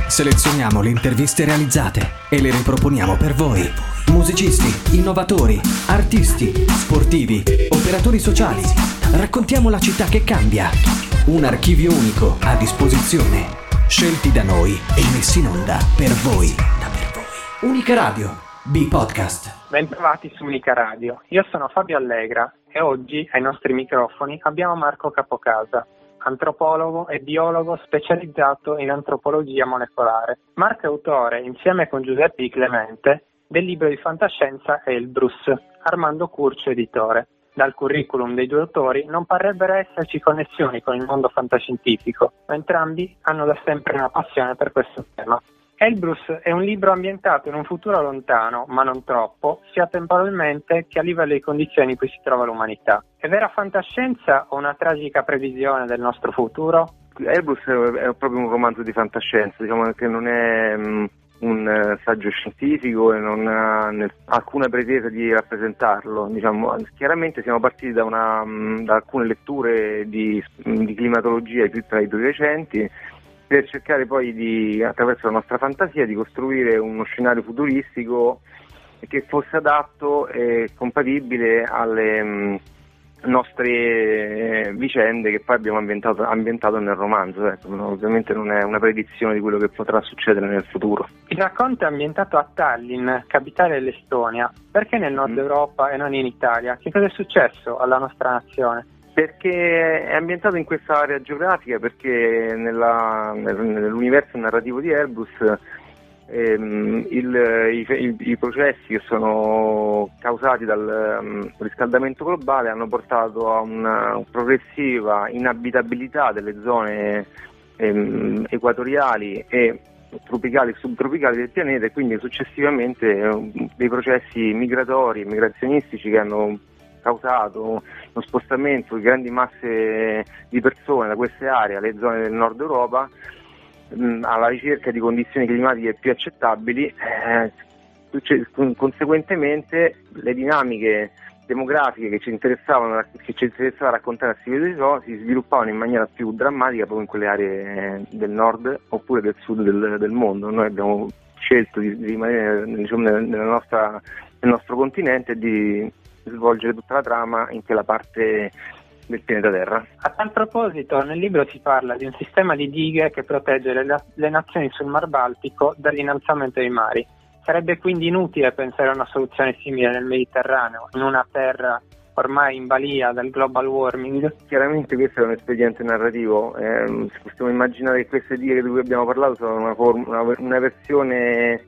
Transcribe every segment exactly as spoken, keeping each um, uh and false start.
Selezioniamo le interviste realizzate e le riproponiamo per voi. Musicisti, innovatori, artisti, sportivi, operatori sociali. Raccontiamo la città che cambia. Un archivio unico a disposizione. Scelti da noi e messi in onda per voi. Unica Radio, B-Podcast. Bentrovati su Unica Radio. Io sono Fabio Allegra e oggi ai nostri microfoni abbiamo Marco Capocasa, antropologo e biologo specializzato in antropologia molecolare. Marco è autore, insieme con Giuseppe Di Clemente, del libro di fantascienza Elbrus, Armando Curcio editore. Dal curriculum dei due autori non parrebbero esserci connessioni con il mondo fantascientifico, ma entrambi hanno da sempre una passione per questo tema. Elbrus è un libro ambientato in un futuro lontano, ma non troppo, sia temporalmente che a livello di condizioni in cui si trova l'umanità. È vera fantascienza o una tragica previsione del nostro futuro? Elbrus è proprio un romanzo di fantascienza, diciamo che non è um, un saggio scientifico e non ha nel, alcuna pretesa di rappresentarlo. Diciamo, chiaramente siamo partiti da, una, um, da alcune letture di, di climatologia più tra i più recenti, per cercare poi di, attraverso la nostra fantasia, di costruire uno scenario futuristico che fosse adatto e compatibile alle mh, nostre eh, vicende che poi abbiamo ambientato, ambientato nel romanzo. Ecco, no, ovviamente non è una predizione di quello che potrà succedere nel futuro. Il racconto è ambientato a Tallinn, capitale dell'Estonia. Perché nel nord mm. Europa e non in Italia? Che cosa è successo alla nostra nazione? Perché è ambientato in questa area geografica, perché nella, nell'universo narrativo di Elbrus ehm, il, i, i processi che sono causati dal um, riscaldamento globale hanno portato a una progressiva inabitabilità delle zone ehm, equatoriali e tropicali e subtropicali del pianeta, e quindi successivamente eh, dei processi migratori e migrazionistici che hanno causato lo spostamento di grandi masse di persone da queste aree alle zone del nord Europa mh, alla ricerca di condizioni climatiche più accettabili. Eh, cioè, conseguentemente le dinamiche demografiche che ci interessavano che ci interessava raccontare a Siviglia si sviluppavano in maniera più drammatica proprio in quelle aree del nord oppure del sud del, del mondo. Noi abbiamo scelto di, di rimanere, diciamo, nella nostra, nel nostro continente e di svolgere tutta la trama in quella parte del pianeta Terra. A tal proposito, nel libro si parla di un sistema di dighe che protegge le, le nazioni sul Mar Baltico dall'innalzamento dei mari. Sarebbe quindi inutile pensare a una soluzione simile nel Mediterraneo, in una terra ormai in balia del global warming? Chiaramente questo è un espediente narrativo, eh, possiamo immaginare che queste dighe di cui abbiamo parlato sono una, form- una, una versione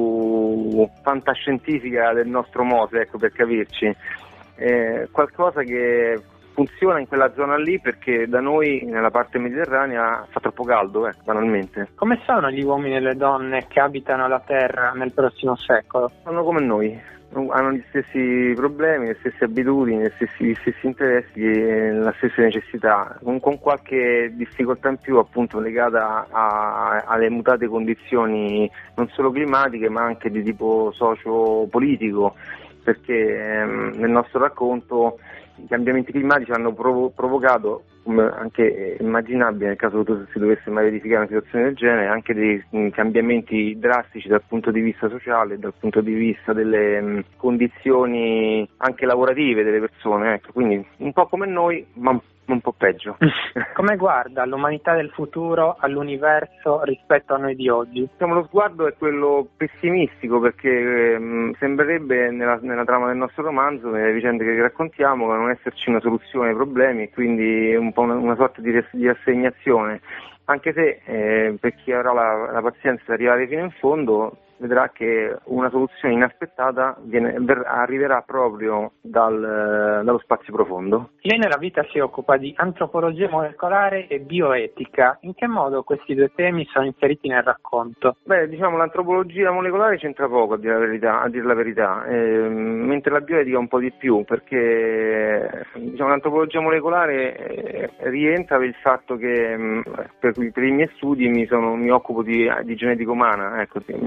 più fantascientifica del nostro Mose, ecco, per capirci, eh, qualcosa che funziona in quella zona lì perché da noi nella parte mediterranea fa troppo caldo, eh, banalmente. Come sono gli uomini e le donne che abitano la Terra nel prossimo secolo? Sono come noi, hanno gli stessi problemi, le stesse abitudini, gli stessi, gli stessi interessi, le stesse necessità, con, con qualche difficoltà in più appunto legata a, alle mutate condizioni non solo climatiche ma anche di tipo socio-politico, perché ehm, nel nostro racconto i cambiamenti climatici hanno provo- provocato, come anche immaginabile nel caso che si dovesse mai verificare una situazione del genere, anche dei mh, cambiamenti drastici dal punto di vista sociale, dal punto di vista delle mh, condizioni anche lavorative delle persone, ecco, quindi un po' come noi, ma un po' peggio. Come guarda l'umanità del futuro all'universo rispetto a noi di oggi? Diciamo, lo sguardo è quello pessimistico, perché ehm, sembrerebbe nella, nella trama del nostro romanzo, nelle vicende che raccontiamo, non esserci una soluzione ai problemi e quindi un po' una, una sorta di, res- di rassegnazione, anche se eh, per chi avrà la, la pazienza di arrivare fino in fondo vedrà che una soluzione inaspettata viene, ver, arriverà proprio dal, dallo spazio profondo. Lei nella vita si occupa di antropologia molecolare e bioetica. In che modo questi due temi sono inseriti nel racconto? Beh, diciamo l'antropologia molecolare c'entra poco, a dire la verità, a dire la verità eh, mentre la bioetica un po' di più, perché diciamo, l'antropologia molecolare eh, rientra per il fatto che mh, per, per i miei studi mi, sono, mi occupo di, di genetica umana, ecco, mh,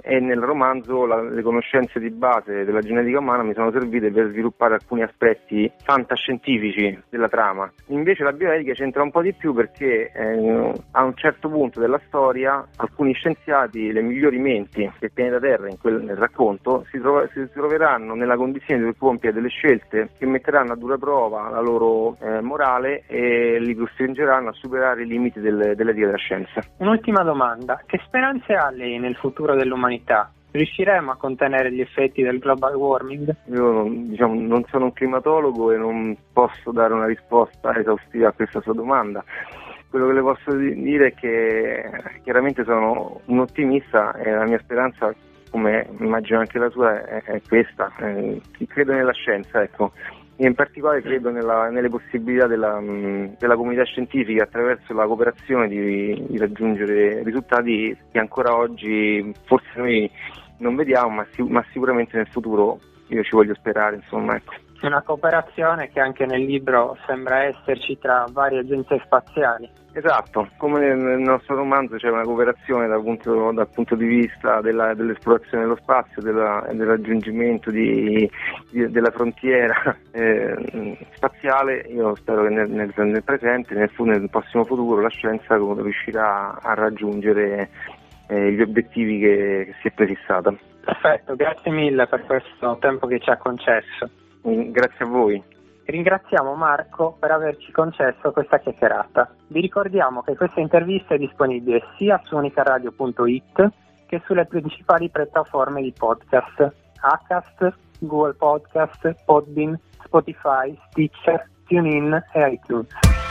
e nel romanzo la, le conoscenze di base della genetica umana mi sono servite per sviluppare alcuni aspetti fantascientifici della trama. Invece la bioetica c'entra un po' di più perché eh, a un certo punto della storia alcuni scienziati, le migliori menti del pianeta Terra in quel nel racconto, si, trova, si troveranno nella condizione di compiere delle scelte che metteranno a dura prova la loro eh, morale e li costringeranno a superare i limiti del, dell'etica della scienza. Un'ultima domanda: che speranze ha lei nel futuro dell'umanità? Riusciremo a contenere gli effetti del global warming? Io diciamo, non sono un climatologo e non posso dare una risposta esaustiva a questa sua domanda. Quello che le posso dire è che chiaramente sono un ottimista e la mia speranza, come immagino anche la sua, è, è questa. Eh, credo nella scienza, ecco. E in particolare credo nella, nelle possibilità della, della comunità scientifica attraverso la cooperazione di, di raggiungere risultati che ancora oggi forse noi non vediamo, ma, ma sicuramente nel futuro io ci voglio sperare, insomma, ecco. Una cooperazione che anche nel libro sembra esserci tra varie agenzie spaziali. Esatto, come nel, nel nostro romanzo c'è una cooperazione dal punto, dal punto di vista della, dell'esplorazione dello spazio, della, del raggiungimento di, di, della frontiera eh, spaziale. Io spero che nel, nel, nel presente, nel, nel prossimo futuro, la scienza riuscirà a raggiungere eh, gli obiettivi che, che si è prefissata. Perfetto, grazie mille per questo tempo che ci ha concesso. Grazie a voi. Ringraziamo Marco per averci concesso questa chiacchierata. Vi ricordiamo che questa intervista è disponibile sia su unicaradio punto it che sulle principali piattaforme di podcast: Acast, Google Podcast, Podbean, Spotify, Stitcher, TuneIn e iTunes.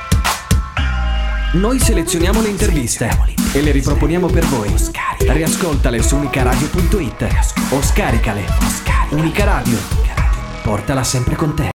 Noi selezioniamo le interviste e le riproponiamo per voi. Riascoltale su unicaradio punto it o scaricale. Unica Radio, portala sempre con te.